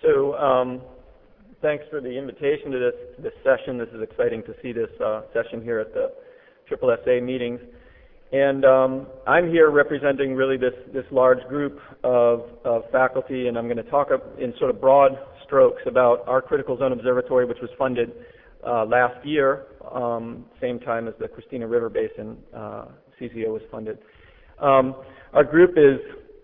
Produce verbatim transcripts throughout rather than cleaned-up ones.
So um, thanks for the invitation to this, this session. This is exciting to see this uh, session here at the Triple S A meetings. And um, I'm here representing really this, this large group of, of faculty, and I'm going to talk in sort of broad strokes about our Critical Zone Observatory, which was funded uh, last year, um, same time as the Christina River Basin uh, C Z O was funded. Um, our group is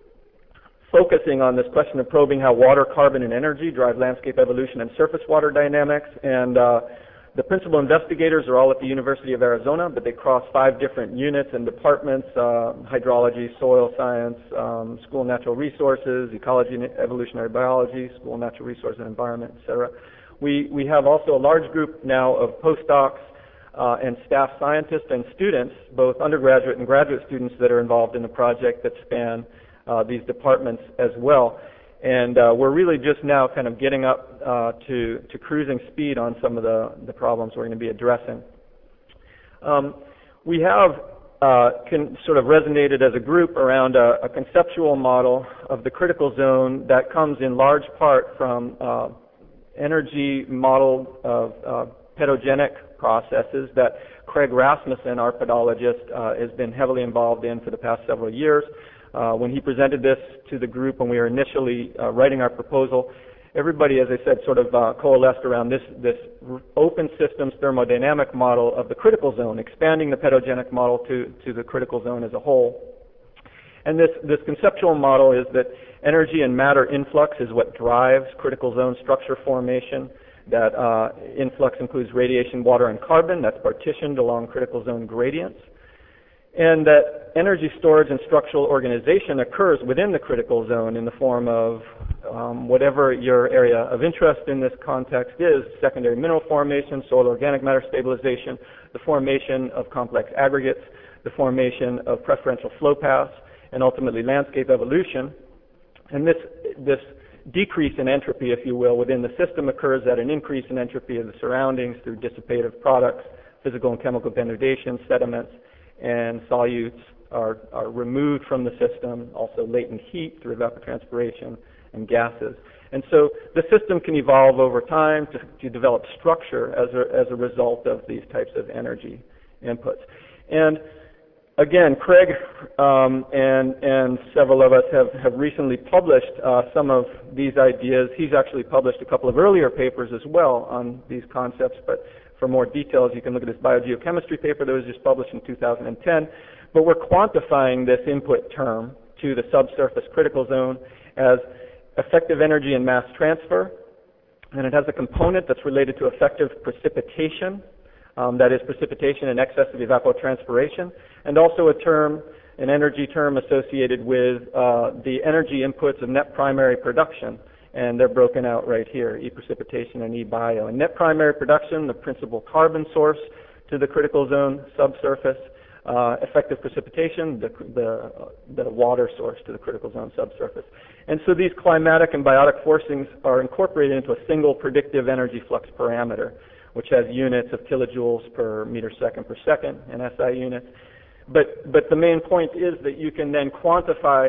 focusing on this question of probing how water, carbon, and energy drive landscape evolution and surface water dynamics. And uh, the principal investigators are all at the University of Arizona, but they cross five different units and departments: uh, hydrology, soil science, um, School of Natural Resources, ecology and evolutionary biology, School of Natural Resources and Environment, et cetera. We, we have also a large group now of postdocs uh, and staff scientists and students, both undergraduate and graduate students that are involved in the project that span Uh, these departments as well. And uh, we're really just now kind of getting up uh, to, to cruising speed on some of the, the problems we're going to be addressing. Um, we have uh, can sort of resonated as a group around a, a conceptual model of the critical zone that comes in large part from uh, energy model of uh, pedogenic processes that Craig Rasmussen, our pedologist, uh, has been heavily involved in for the past several years. Uh, when he presented this to the group when we were initially uh, writing our proposal, everybody, as I said, sort of uh, coalesced around this, this open systems thermodynamic model of the critical zone, expanding the pedogenic model to, to the critical zone as a whole. And this, this conceptual model is that energy and matter influx is what drives critical zone structure formation. That uh, influx includes radiation, water, and carbon. That's partitioned along critical zone gradients. And that energy storage and structural organization occurs within the critical zone in the form of um, whatever your area of interest in this context is: secondary mineral formation, soil organic matter stabilization, the formation of complex aggregates, the formation of preferential flow paths, and ultimately landscape evolution. And this, this decrease in entropy, if you will, within the system occurs at an increase in entropy of the surroundings through dissipative products, physical and chemical denudation, sediments, and solutes are, are removed from the system, also latent heat through evapotranspiration, and gases. And so the system can evolve over time to, to develop structure as a, as a result of these types of energy inputs. And again, Craig um, and, and several of us have, have recently published uh, some of these ideas. He's actually published a couple of earlier papers as well on these concepts, but for more details, you can look at this biogeochemistry paper that was just published in two thousand ten. But we're quantifying this input term to the subsurface critical zone as effective energy and mass transfer. And it has a component that's related to effective precipitation, um, that is precipitation in excess of evapotranspiration, and also a term, an energy term associated with uh, the energy inputs of net primary production. And they're broken out right here: e-precipitation and e-bio. And net primary production, the principal carbon source to the critical zone subsurface; uh, effective precipitation, the, the, the water source to the critical zone subsurface. And so these climatic and biotic forcings are incorporated into a single predictive energy flux parameter, which has units of kilojoules per meter second per second in S I units. But, but the main point is that you can then quantify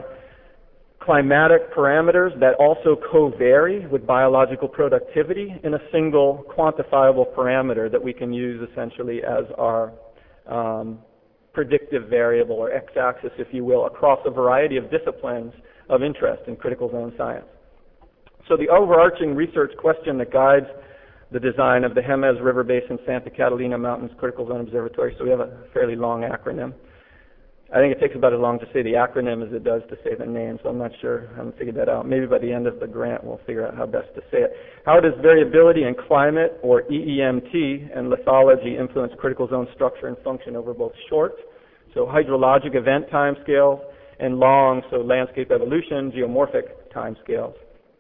climatic parameters that also co-vary with biological productivity in a single quantifiable parameter that we can use essentially as our um, predictive variable, or x-axis, if you will, across a variety of disciplines of interest in critical zone science. So the overarching research question that guides the design of the Jemez River Basin Santa Catalina Mountains Critical Zone Observatory, so we have a fairly long acronym. I think it takes about as long to say the acronym as it does to say the name, so I'm not sure. I haven't figured that out. Maybe by the end of the grant we'll figure out how best to say it. How does variability in climate, or E E M T, and lithology influence critical zone structure and function over both short, so hydrologic event timescales, and long, so landscape evolution, geomorphic timescales?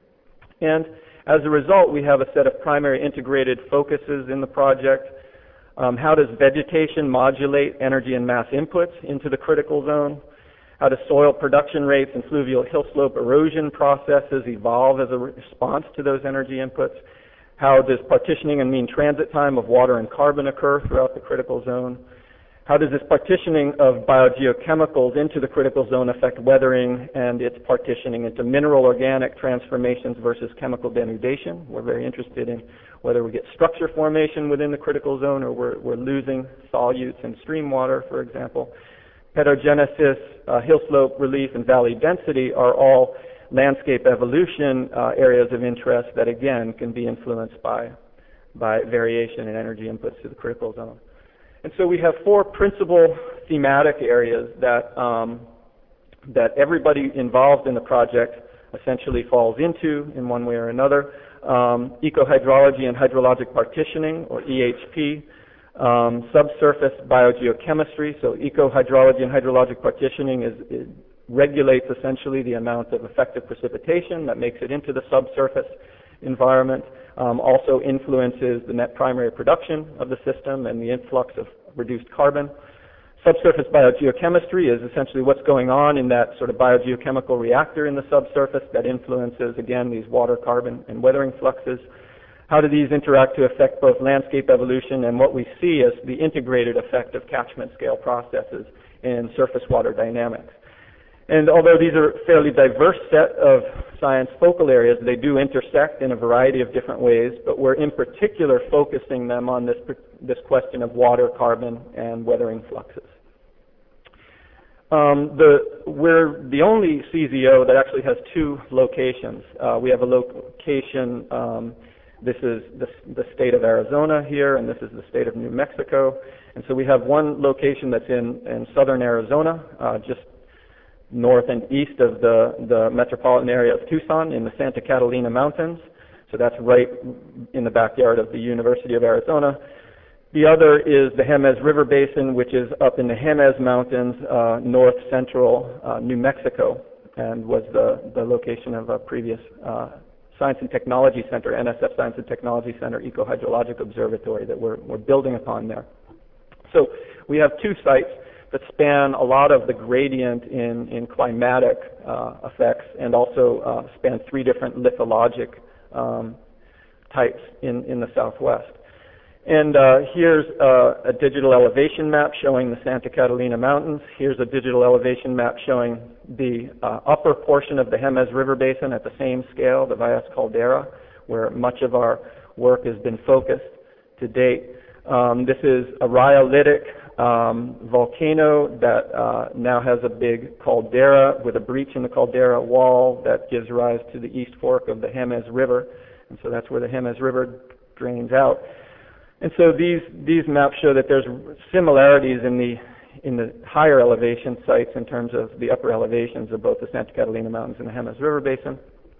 And as a result, we have a set of primary integrated focuses in the project. Um, how does vegetation modulate energy and mass inputs into the critical zone? How do soil production rates and fluvial hill slope erosion processes evolve as a response to those energy inputs? How does partitioning and mean transit time of water and carbon occur throughout the critical zone? How does this partitioning of biogeochemicals into the critical zone affect weathering and its partitioning into mineral organic transformations versus chemical denudation? We're very interested in whether we get structure formation within the critical zone or we're, we're losing solutes in stream water, for example. Pedogenesis, uh, hill slope relief, and valley density are all landscape evolution uh, areas of interest that, again, can be influenced by, by variation in energy inputs to the critical zone. And so we have four principal thematic areas that, um, that everybody involved in the project essentially falls into in one way or another. Um, ecohydrology and hydrologic partitioning, or E H P, um, subsurface biogeochemistry. So ecohydrology and hydrologic partitioning is, is regulates essentially the amount of effective precipitation that makes it into the subsurface environment. Um, also influences the net primary production of the system and the influx of reduced carbon. Subsurface biogeochemistry is essentially what's going on in that sort of biogeochemical reactor in the subsurface that influences, again, these water, carbon, and weathering fluxes. How do these interact to affect both landscape evolution and what we see as the integrated effect of catchment scale processes in surface water dynamics? And although these are a fairly diverse set of science focal areas, they do intersect in a variety of different ways, but we're in particular focusing them on this, this question of water, carbon, and weathering fluxes. Um, the, we're the only C Z O that actually has two locations. Uh, we have a location, um, this is the, the state of Arizona here, and this is the state of New Mexico. And so we have one location that's in, in southern Arizona, uh, just north and east of the, the metropolitan area of Tucson in the Santa Catalina Mountains. So that's right in the backyard of the University of Arizona. The other is the Jemez River Basin, which is up in the Jemez Mountains, uh, north central uh, New Mexico, and was the, the location of a previous uh, Science and Technology Center, N S F Science and Technology Center Ecohydrologic Observatory that we're, we're building upon there. So we have two sites that span a lot of the gradient in, in climatic uh, effects, and also uh, span three different lithologic um, types in, in the southwest. And uh, here's uh, a digital elevation map showing the Santa Catalina Mountains. Here's a digital elevation map showing the uh, upper portion of the Jemez River Basin at the same scale, the Valles Caldera, where much of our work has been focused to date. Um, this is a rhyolitic um, volcano that uh, now has a big caldera with a breach in the caldera wall that gives rise to the east fork of the Jemez River. And so that's where the Jemez River drains out. And so these, these maps show that there's similarities in the, in the higher elevation sites in terms of the upper elevations of both the Santa Catalina Mountains and the Jemez River Basin.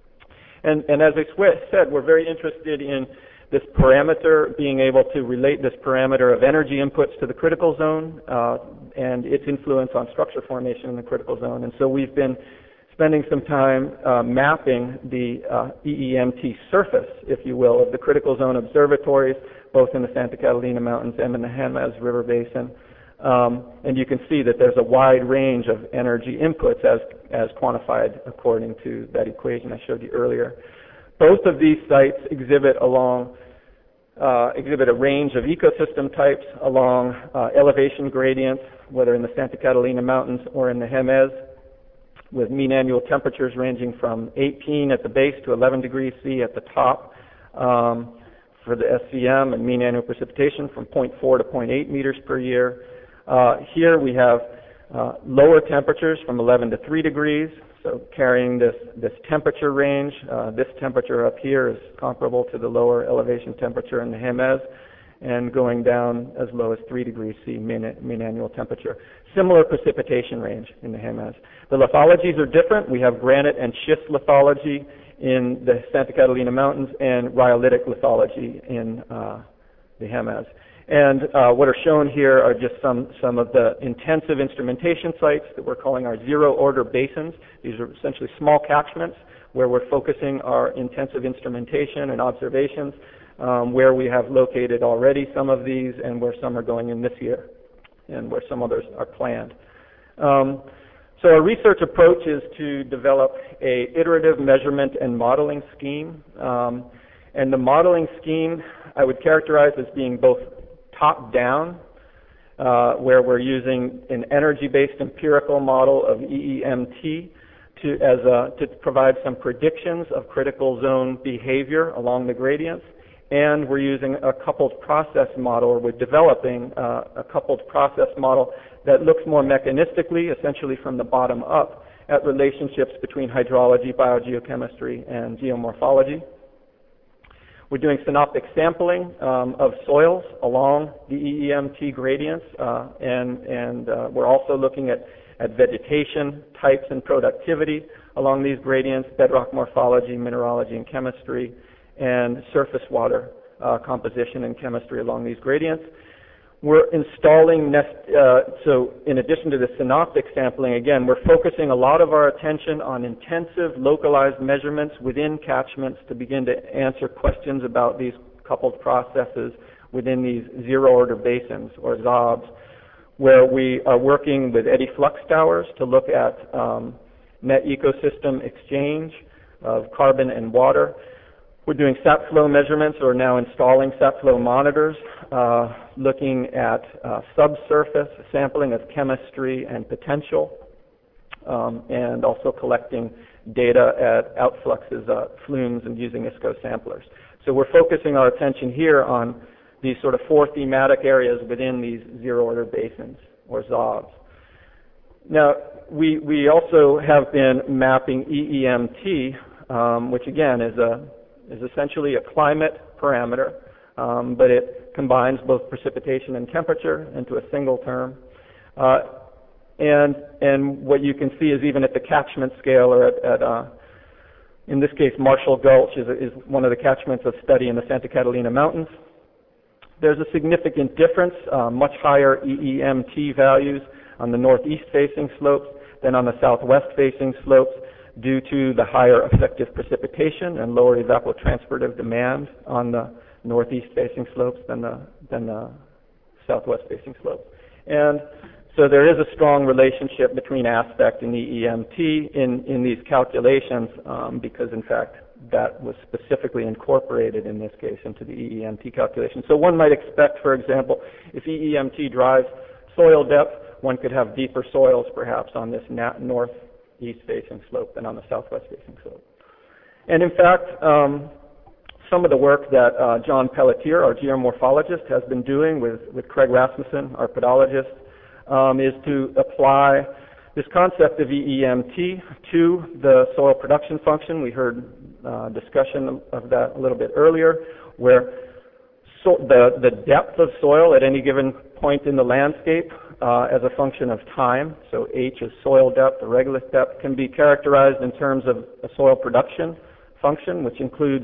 And, and as I said, we're very interested in this parameter, being able to relate this parameter of energy inputs to the critical zone uh, and its influence on structure formation in the critical zone. And so we've been spending some time uh, mapping the uh, E E M T surface, if you will, of the critical zone observatories, both in the Santa Catalina Mountains and in the Jemez River Basin. Um, and you can see that there's a wide range of energy inputs as, as quantified according to that equation I showed you earlier. Both of these sites exhibit along uh, exhibit a range of ecosystem types along uh, elevation gradients, whether in the Santa Catalina Mountains or in the Jemez, with mean annual temperatures ranging from eighteen at the base to eleven degrees C at the top um, for the S C M, and mean annual precipitation from zero point four to zero point eight meters per year. Uh, here we have uh, lower temperatures from eleven to three degrees. So carrying this, this temperature range, uh, this temperature up here is comparable to the lower elevation temperature in the Jemez, and going down as low as three degrees C mean, mean annual temperature. Similar precipitation range in the Jemez. The lithologies are different. We have granite and schist lithology in the Santa Catalina Mountains and rhyolitic lithology in uh, the Jemez. And uh, what are shown here are just some, some of the intensive instrumentation sites that we're calling our zero-order basins. These are essentially small catchments where we're focusing our intensive instrumentation and observations, um, where we have located already some of these and where some are going in this year and where some others are planned. Um, so our research approach is to develop a iterative measurement and modeling scheme. Um, and the modeling scheme I would characterize as being both top-down uh, where we're using an energy-based empirical model of E E M T to, as a, to provide some predictions of critical zone behavior along the gradients. And we're using a coupled process model, or we're developing uh, a coupled process model that looks more mechanistically, essentially from the bottom up, at relationships between hydrology, biogeochemistry, and geomorphology. We're doing synoptic sampling um, of soils along the E E M T gradients, uh, and, and uh, we're also looking at, at vegetation types and productivity along these gradients, bedrock morphology, mineralogy, and chemistry, and surface water uh, composition and chemistry along these gradients. We're installing, nest, uh, so in addition to the synoptic sampling, again, we're focusing a lot of our attention on intensive localized measurements within catchments to begin to answer questions about these coupled processes within these zero-order basins, or Z O Bs, where we are working with eddy flux towers to look at um, net ecosystem exchange of carbon and water. We're doing sap flow measurements, or now installing sap flow monitors, uh, looking at uh, subsurface sampling of chemistry and potential, um, and also collecting data at outfluxes, uh, flumes, and using I S C O samplers. So we're focusing our attention here on these sort of four thematic areas within these zero-order basins, or Z O Bs. Now, we, we also have been mapping E E M T, um, which again is a is essentially a climate parameter, um, but it combines both precipitation and temperature into a single term. Uh, and, and what you can see is even at the catchment scale, or at, at uh, in this case, Marshall Gulch is, is one of the catchments of study in the Santa Catalina Mountains. There's a significant difference, uh, much higher E E M T values on the northeast-facing slopes than on the southwest-facing slopes, due to the higher effective precipitation and lower evapotranspirative demand on the northeast-facing slopes than the, than the southwest-facing slopes. And so there is a strong relationship between aspect and E E M T in, in these calculations, um, because in fact that was specifically incorporated in this case into the E E M T calculation. So one might expect, for example, if E E M T drives soil depth, one could have deeper soils perhaps on this north east-facing slope than on the southwest-facing slope. And in fact, um, some of the work that uh, John Pelletier, our geomorphologist, has been doing with, with Craig Rasmussen, our pedologist, um, is to apply this concept of E E M T to the soil production function. We heard uh, discussion of that a little bit earlier, where so the, the depth of soil at any given point in the landscape uh, as a function of time, so H is soil depth, the regolith depth, can be characterized in terms of a soil production function, which includes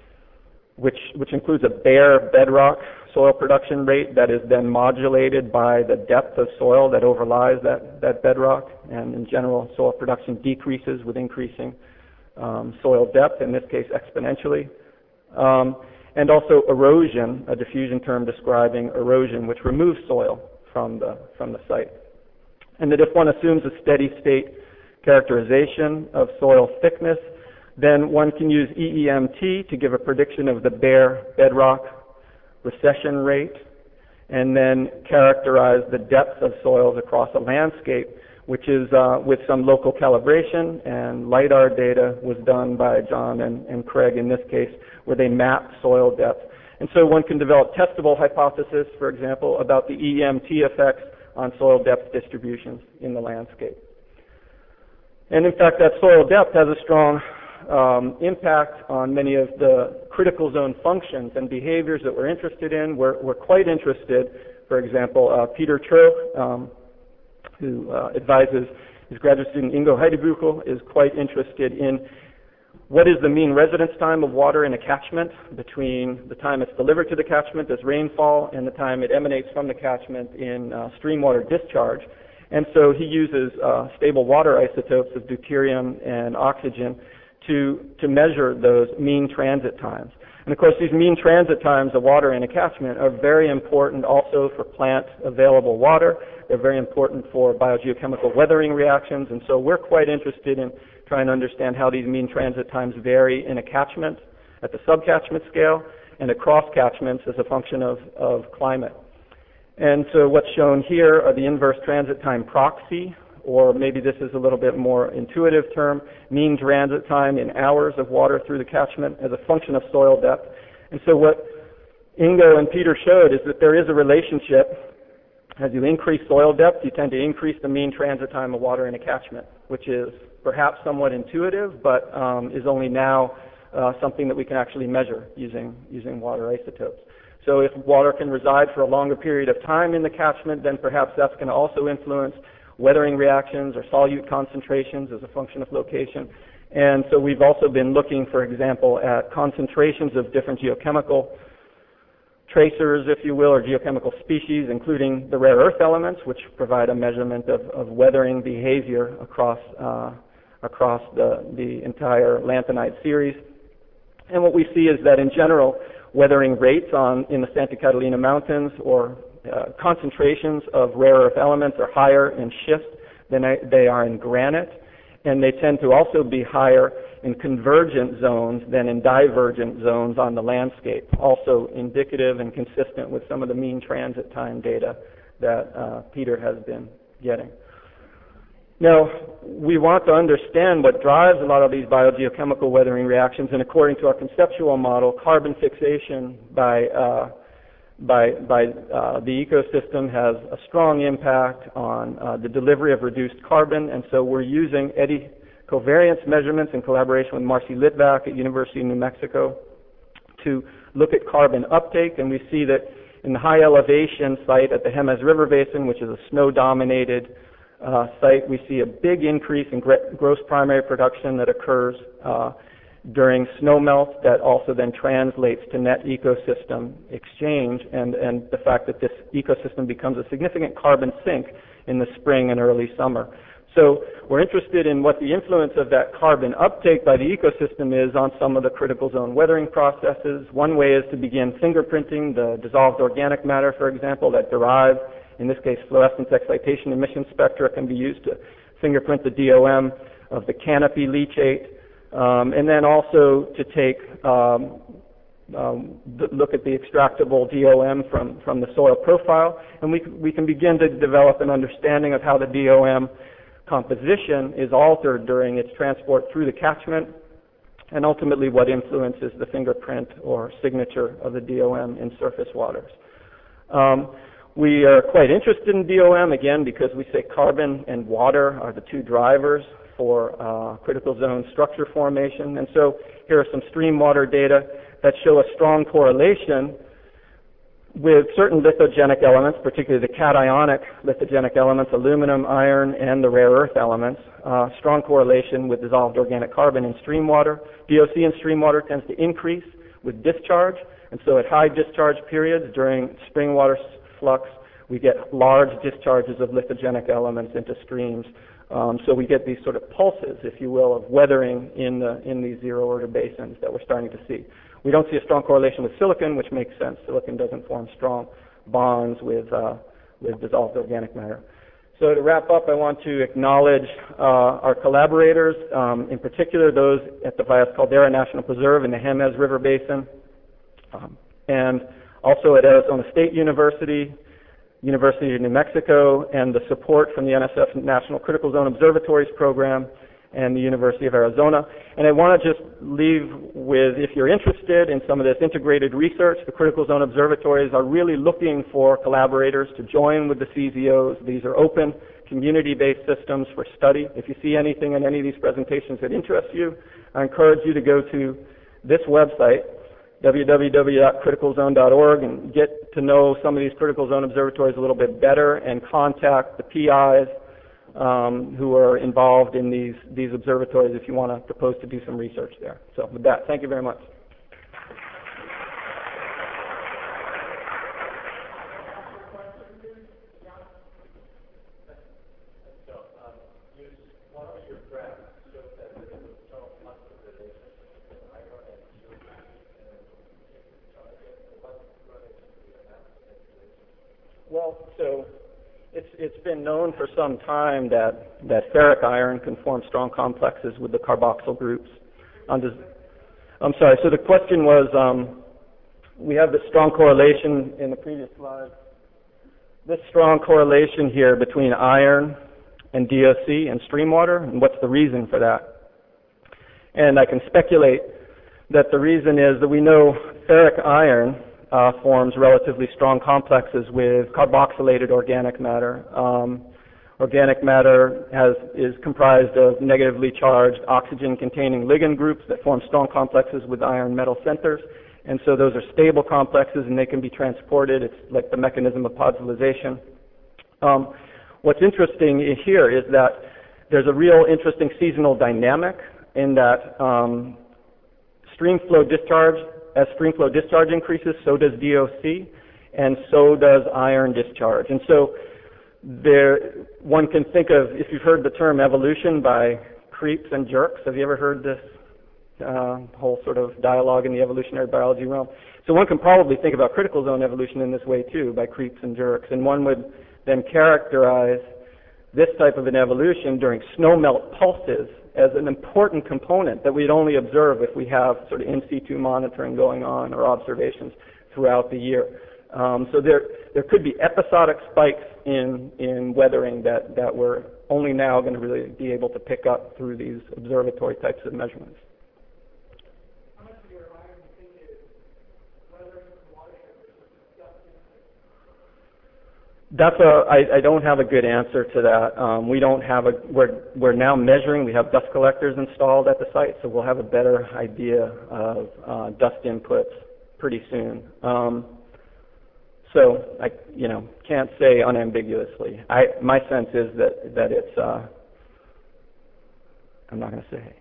which which includes a bare bedrock soil production rate that is then modulated by the depth of soil that overlies that, that bedrock, and in general soil production decreases with increasing um, soil depth, in this case exponentially. Um, and also erosion, a diffusion term describing erosion, which removes soil from the, from the site. And that if one assumes a steady state characterization of soil thickness, then one can use E E M T to give a prediction of the bare bedrock recession rate, and then characterize the depth of soils across a landscape, which is uh, with some local calibration, and LIDAR data was done by John and, and Craig in this case, where they mapped soil depth. And so one can develop testable hypotheses, for example, about the E E M T effects on soil depth distributions in the landscape. And in fact, that soil depth has a strong um, impact on many of the critical zone functions and behaviors that we're interested in. We're, we're quite interested, for example, uh, Peter Tro, um, who uh, advises his graduate student Ingo Heidebuchel, is quite interested in what is the mean residence time of water in a catchment between the time it's delivered to the catchment as rainfall and the time it emanates from the catchment in uh, stream water discharge. And so he uses uh, stable water isotopes of deuterium and oxygen to, to measure those mean transit times. And of course, these mean transit times of water in a catchment are very important also for plant available water. They're very important for biogeochemical weathering reactions. And so we're quite interested in trying to understand how these mean transit times vary in a catchment at the subcatchment scale and across catchments as a function of, of climate. And so what's shown here are the inverse transit time proxy, or maybe this is a little bit more intuitive term, mean transit time in hours of water through the catchment as a function of soil depth. And so what Ingo and Peter showed is that there is a relationship. As you increase soil depth, you tend to increase the mean transit time of water in a catchment, which is perhaps somewhat intuitive, but um, is only now uh, something that we can actually measure using, using water isotopes. So if water can reside for a longer period of time in the catchment, then perhaps that's going to also influence weathering reactions or solute concentrations as a function of location. And so we've also been looking, for example, at concentrations of different geochemical tracers, if you will, or geochemical species, including the rare earth elements, which provide a measurement of, of weathering behavior across uh, across the, the entire lanthanide series. And what we see is that in general, weathering rates on in the Santa Catalina Mountains or uh, concentrations of rare earth elements are higher in schist than they are in granite, and they tend to also be higher in convergent zones than in divergent zones on the landscape, also indicative and consistent with some of the mean transit time data that uh, Peter has been getting. Now, we want to understand what drives a lot of these biogeochemical weathering reactions, and according to our conceptual model, carbon fixation by uh, by, by uh, the ecosystem has a strong impact on uh, the delivery of reduced carbon, and so we're using eddy covariance measurements in collaboration with Marcy Litvak at University of New Mexico to look at carbon uptake, and we see that in the high elevation site at the Jemez River Basin, which is a snow-dominated uh, site, we see a big increase in gross primary production that occurs uh, during snowmelt that also then translates to net ecosystem exchange, and, and the fact that this ecosystem becomes a significant carbon sink in the spring and early summer. So we're interested in what the influence of that carbon uptake by the ecosystem is on some of the critical zone weathering processes. One way is to begin fingerprinting the dissolved organic matter, for example, that derive, in this case, fluorescence excitation emission spectra can be used to fingerprint the D O M of the canopy leachate. Um, and then also to take um, um, look at the extractable D O M from, from the soil profile, and we, we can begin to develop an understanding of how the D O M composition is altered during its transport through the catchment, and ultimately what influences the fingerprint or signature of the D O M in surface waters. Um, we are quite interested in D O M, again, because we say carbon and water are the two drivers for uh, critical zone structure formation. And so here are some stream water data that show a strong correlation with certain lithogenic elements, particularly the cationic lithogenic elements, aluminum, iron, and the rare earth elements. Uh, strong correlation with dissolved organic carbon in stream water. D O C in stream water tends to increase with discharge, and so at high discharge periods during spring water flux, we get large discharges of lithogenic elements into streams. Um, so we get these sort of pulses, if you will, of weathering in, the, in these zero-order basins that we're starting to see. We don't see a strong correlation with silicon, which makes sense. Silicon doesn't form strong bonds with, uh, with dissolved organic matter. So to wrap up, I want to acknowledge uh, our collaborators, um, in particular those at the Valles Caldera National Preserve in the Jemez River Basin, um, and also at Arizona State University, University of New Mexico, and the support from the N S F National Critical Zone Observatories Program and the University of Arizona. And I want to just leave with, if you're interested in some of this integrated research, the Critical Zone Observatories are really looking for collaborators to join with the C Z Os. These are open, community-based systems for study. If you see anything in any of these presentations that interests you, I encourage you to go to this website, w w w dot critical zone dot org, and get to know some of these critical zone observatories a little bit better and contact the P Is um, who are involved in these, these observatories if you want to propose to do some research there. So with that, thank you very much. Well, so it's, it's been known for some time that, that ferric iron can form strong complexes with the carboxyl groups. Um, does, I'm sorry, so the question was, um, we have this strong correlation in the previous slide this strong correlation here between iron and D O C and stream water, and what's the reason for that? And I can speculate that the reason is that we know ferric iron uh, forms relatively strong complexes with carboxylated organic matter. Um, organic matter has, is comprised of negatively charged oxygen-containing ligand groups that form strong complexes with iron metal centers. And so those are stable complexes and they can be transported. It's like the mechanism of podylization. Um, what's interesting here is that there's a real interesting seasonal dynamic in that um, stream flow discharge, as stream flow discharge increases, so does D O C, and so does iron discharge. And so there, one can think of, if you've heard the term evolution by creeps and jerks, have you ever heard this uh, whole sort of dialogue in the evolutionary biology realm? So one can probably think about critical zone evolution in this way too, by creeps and jerks, and one would then characterize this type of an evolution during snowmelt pulses as an important component that we'd only observe if we have sort of in situ monitoring going on or observations throughout the year. Um, so there there could be episodic spikes in, in weathering that, that we're only now going to really be able to pick up through these observatory types of measurements. How much of your iron do you think is weathering from watershed versus dusting? That's a, I, I don't have a good answer to that. Um, we don't have a, we're, we're now measuring, we have dust collectors installed at the site, so we'll have a better idea of uh, dust inputs pretty soon. Um, so I, you know, can't say unambiguously. I, my sense is that, that it's, uh, I'm not going to say.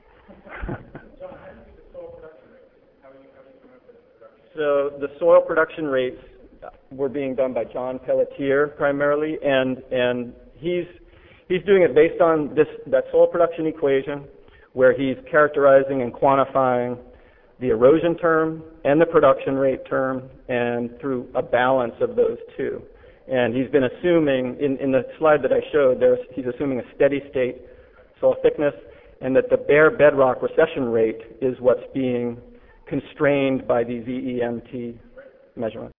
So the soil production rates were being done by John Pelletier primarily, and and he's he's doing it based on this that soil production equation, where he's characterizing and quantifying the erosion term and the production rate term, and through a balance of those two. And he's been assuming in in the slide that I showed, there's he's assuming a steady state soil thickness, and that the bare bedrock recession rate is what's being constrained by these E E M T measurements.